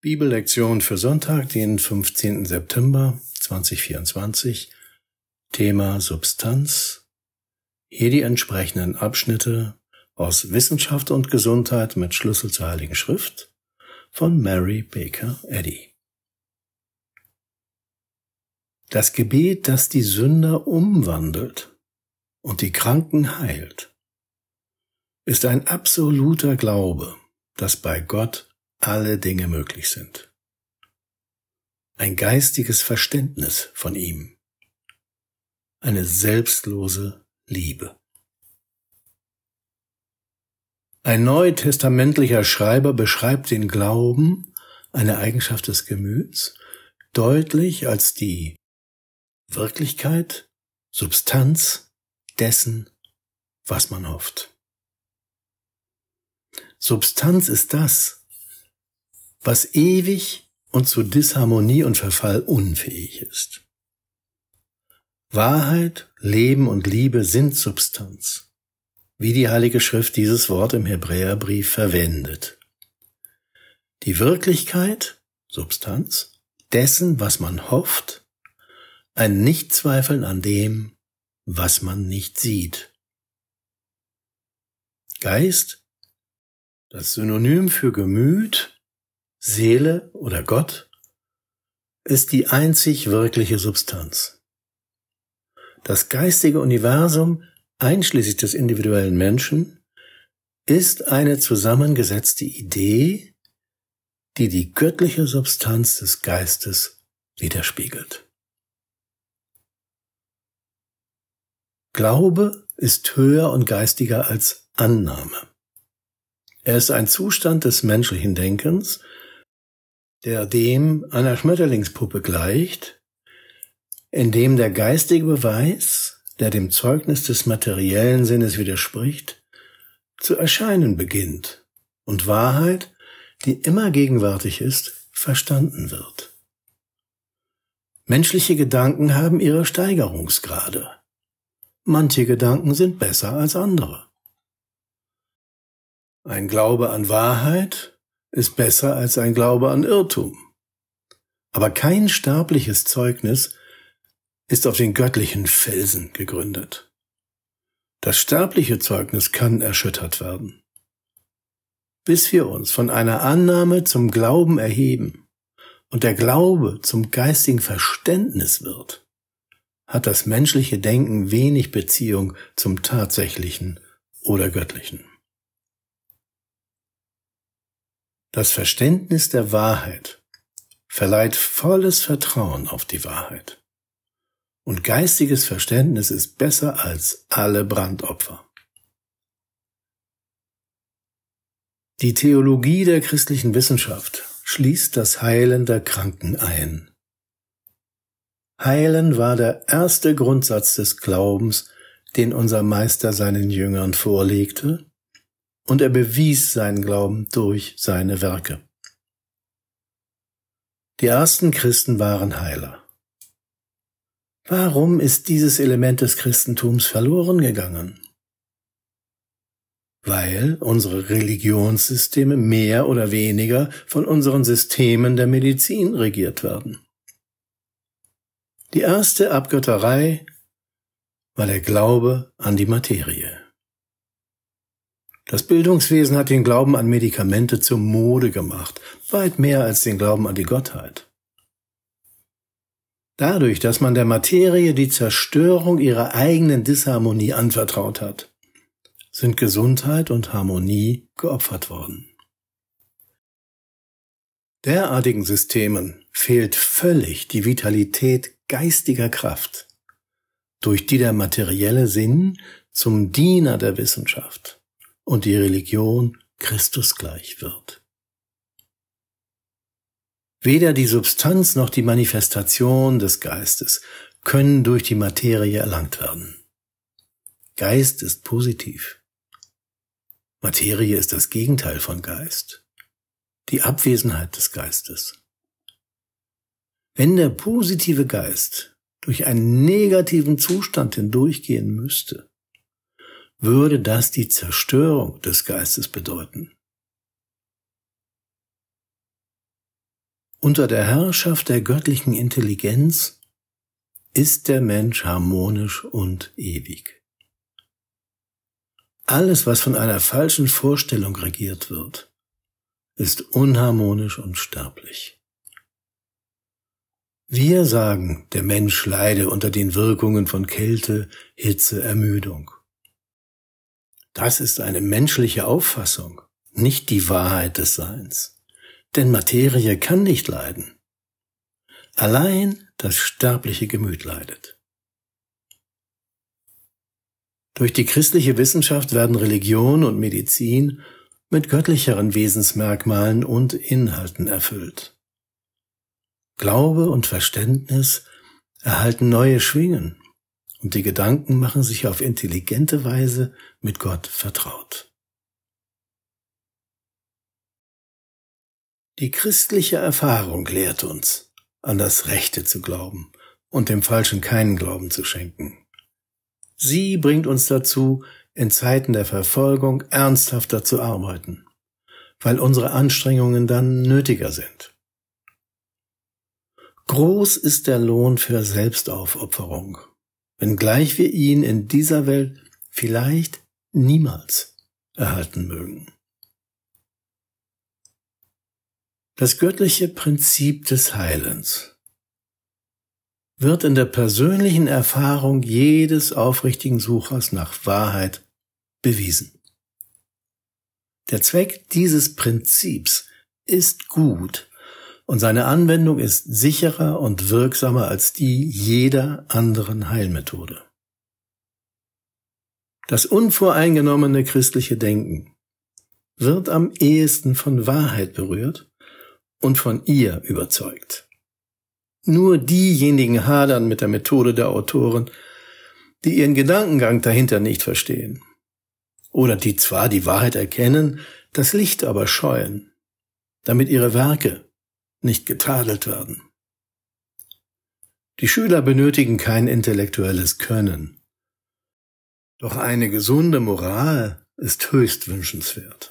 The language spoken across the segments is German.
Bibellektion für Sonntag, den 15. September 2024. Thema Substanz. Hier die entsprechenden Abschnitte aus Wissenschaft und Gesundheit mit Schlüssel zur Heiligen Schrift von Mary Baker Eddy. Das Gebet, das die Sünder umwandelt und die Kranken heilt, ist ein absoluter Glaube, dass bei Gott alle Dinge möglich sind. Ein geistiges Verständnis von ihm. Eine selbstlose Liebe. Ein neutestamentlicher Schreiber beschreibt den Glauben, eine Eigenschaft des Gemüts, deutlich als die Wirklichkeit, Substanz dessen, was man hofft. Substanz ist das, was ewig und zu Disharmonie und Verfall unfähig ist. Wahrheit, Leben und Liebe sind Substanz, wie die Heilige Schrift dieses Wort im Hebräerbrief verwendet. Die Wirklichkeit, Substanz, dessen, was man hofft, ein Nichtzweifeln an dem, was man nicht sieht. Geist, das Synonym für Gemüt, Seele oder Gott, ist die einzig wirkliche Substanz. Das geistige Universum, einschließlich des individuellen Menschen, ist eine zusammengesetzte Idee, die die göttliche Substanz des Geistes widerspiegelt. Glaube ist höher und geistiger als Annahme. Er ist ein Zustand des menschlichen Denkens, der dem einer Schmetterlingspuppe gleicht, in dem der geistige Beweis, der dem Zeugnis des materiellen Sinnes widerspricht, zu erscheinen beginnt und Wahrheit, die immer gegenwärtig ist, verstanden wird. Menschliche Gedanken haben ihre Steigerungsgrade. Manche Gedanken sind besser als andere. Ein Glaube an Wahrheit ist besser als ein Glaube an Irrtum. Aber kein sterbliches Zeugnis ist auf den göttlichen Felsen gegründet. Das sterbliche Zeugnis kann erschüttert werden. Bis wir uns von einer Annahme zum Glauben erheben und der Glaube zum geistigen Verständnis wird, hat das menschliche Denken wenig Beziehung zum Tatsächlichen oder Göttlichen. Das Verständnis der Wahrheit verleiht volles Vertrauen auf die Wahrheit. Und geistiges Verständnis ist besser als alle Brandopfer. Die Theologie der christlichen Wissenschaft schließt das Heilen der Kranken ein. Heilen war der erste Grundsatz des Glaubens, den unser Meister seinen Jüngern vorlegte, und er bewies seinen Glauben durch seine Werke. Die ersten Christen waren Heiler. Warum ist dieses Element des Christentums verloren gegangen? Weil unsere Religionssysteme mehr oder weniger von unseren Systemen der Medizin regiert werden. Die erste Abgötterei war der Glaube an die Materie. Das Bildungswesen hat den Glauben an Medikamente zur Mode gemacht, weit mehr als den Glauben an die Gottheit. Dadurch, dass man der Materie die Zerstörung ihrer eigenen Disharmonie anvertraut hat, sind Gesundheit und Harmonie geopfert worden. Derartigen Systemen fehlt völlig die Vitalität geistiger Kraft, durch die der materielle Sinn zum Diener der Wissenschaft und die Religion Christus gleich wird. Weder die Substanz noch die Manifestation des Geistes können durch die Materie erlangt werden. Geist ist positiv. Materie ist das Gegenteil von Geist, die Abwesenheit des Geistes. Wenn der positive Geist durch einen negativen Zustand hindurchgehen müsste, würde das die Zerstörung des Geistes bedeuten. Unter der Herrschaft der göttlichen Intelligenz ist der Mensch harmonisch und ewig. Alles, was von einer falschen Vorstellung regiert wird, ist unharmonisch und sterblich. Wir sagen, der Mensch leide unter den Wirkungen von Kälte, Hitze, Ermüdung. Das ist eine menschliche Auffassung, nicht die Wahrheit des Seins. Denn Materie kann nicht leiden. Allein das sterbliche Gemüt leidet. Durch die christliche Wissenschaft werden Religion und Medizin mit göttlicheren Wesensmerkmalen und Inhalten erfüllt. Glaube und Verständnis erhalten neue Schwingen und die Gedanken machen sich auf intelligente Weise mit Gott vertraut. Die christliche Erfahrung lehrt uns, an das Rechte zu glauben und dem Falschen keinen Glauben zu schenken. Sie bringt uns dazu, in Zeiten der Verfolgung ernsthafter zu arbeiten, weil unsere Anstrengungen dann nötiger sind. Groß ist der Lohn für Selbstaufopferung, wenngleich wir ihn in dieser Welt vielleicht niemals erhalten mögen. Das göttliche Prinzip des Heilens wird in der persönlichen Erfahrung jedes aufrichtigen Suchers nach Wahrheit bewiesen. Der Zweck dieses Prinzips ist gut und seine Anwendung ist sicherer und wirksamer als die jeder anderen Heilmethode. Das unvoreingenommene christliche Denken wird am ehesten von Wahrheit berührt und von ihr überzeugt. Nur diejenigen hadern mit der Methode der Autoren, die ihren Gedankengang dahinter nicht verstehen. Oder die zwar die Wahrheit erkennen, das Licht aber scheuen, damit ihre Werke nicht getadelt werden. Die Schüler benötigen kein intellektuelles Können. Doch eine gesunde Moral ist höchst wünschenswert.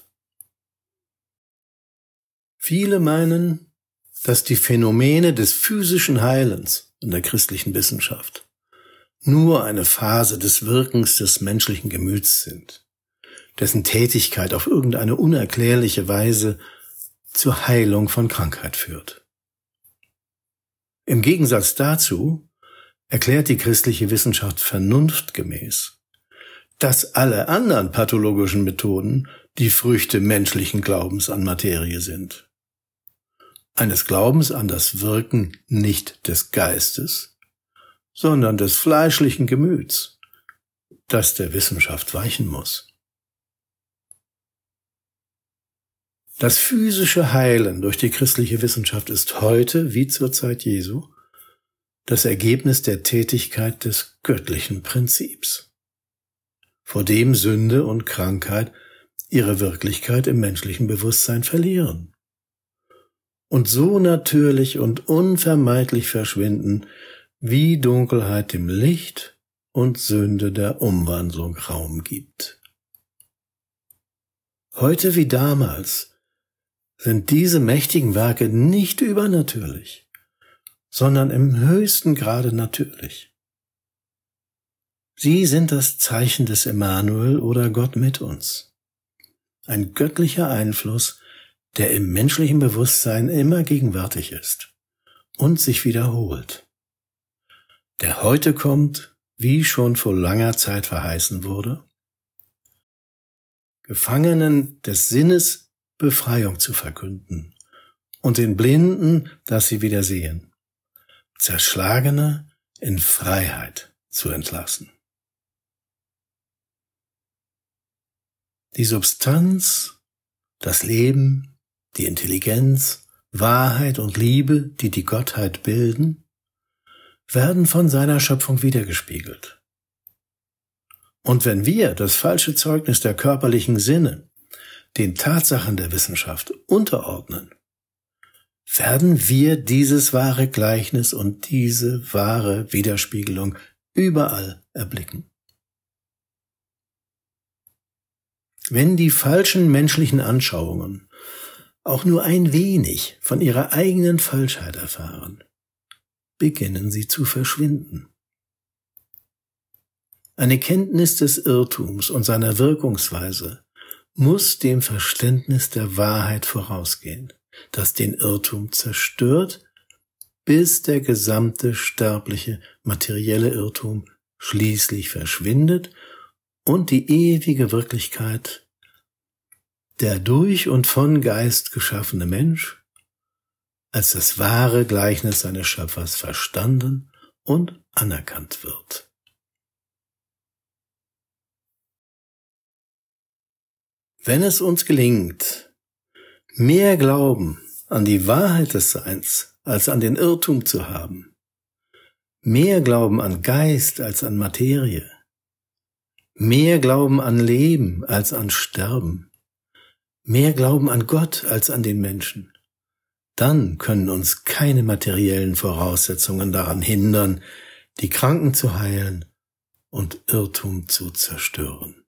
Viele meinen, dass die Phänomene des physischen Heilens in der christlichen Wissenschaft nur eine Phase des Wirkens des menschlichen Gemüts sind, dessen Tätigkeit auf irgendeine unerklärliche Weise zur Heilung von Krankheit führt. Im Gegensatz dazu erklärt die christliche Wissenschaft vernunftgemäß, dass alle anderen pathologischen Methoden die Früchte menschlichen Glaubens an Materie sind. Eines Glaubens an das Wirken nicht des Geistes, sondern des fleischlichen Gemüts, das der Wissenschaft weichen muss. Das physische Heilen durch die christliche Wissenschaft ist heute, wie zur Zeit Jesu, das Ergebnis der Tätigkeit des göttlichen Prinzips, vor dem Sünde und Krankheit ihre Wirklichkeit im menschlichen Bewusstsein verlieren und so natürlich und unvermeidlich verschwinden, wie Dunkelheit dem Licht und Sünde der Umwandlung Raum gibt. Heute wie damals sind diese mächtigen Werke nicht übernatürlich, sondern im höchsten Grade natürlich. Sie sind das Zeichen des Emmanuel oder Gott mit uns. Ein göttlicher Einfluss, der im menschlichen Bewusstsein immer gegenwärtig ist und sich wiederholt, der heute kommt, wie schon vor langer Zeit verheißen wurde, Gefangenen des Sinnes Befreiung zu verkünden und den Blinden, dass sie wieder sehen, Zerschlagene in Freiheit zu entlassen. Die Substanz, das Leben, die Intelligenz, Wahrheit und Liebe, die die Gottheit bilden, werden von seiner Schöpfung wiedergespiegelt. Und wenn wir das falsche Zeugnis der körperlichen Sinne den Tatsachen der Wissenschaft unterordnen, werden wir dieses wahre Gleichnis und diese wahre Widerspiegelung überall erblicken. Wenn die falschen menschlichen Anschauungen auch nur ein wenig von ihrer eigenen Falschheit erfahren, beginnen sie zu verschwinden. Eine Kenntnis des Irrtums und seiner Wirkungsweise muss dem Verständnis der Wahrheit vorausgehen, das den Irrtum zerstört, bis der gesamte sterbliche, materielle Irrtum schließlich verschwindet und die ewige Wirklichkeit, der durch und von Geist geschaffene Mensch, als das wahre Gleichnis seines Schöpfers verstanden und anerkannt wird. Wenn es uns gelingt, mehr Glauben an die Wahrheit des Seins als an den Irrtum zu haben, mehr Glauben an Geist als an Materie, mehr Glauben an Leben als an Sterben, mehr Glauben an Gott als an den Menschen, dann können uns keine materiellen Voraussetzungen daran hindern, die Kranken zu heilen und Irrtum zu zerstören.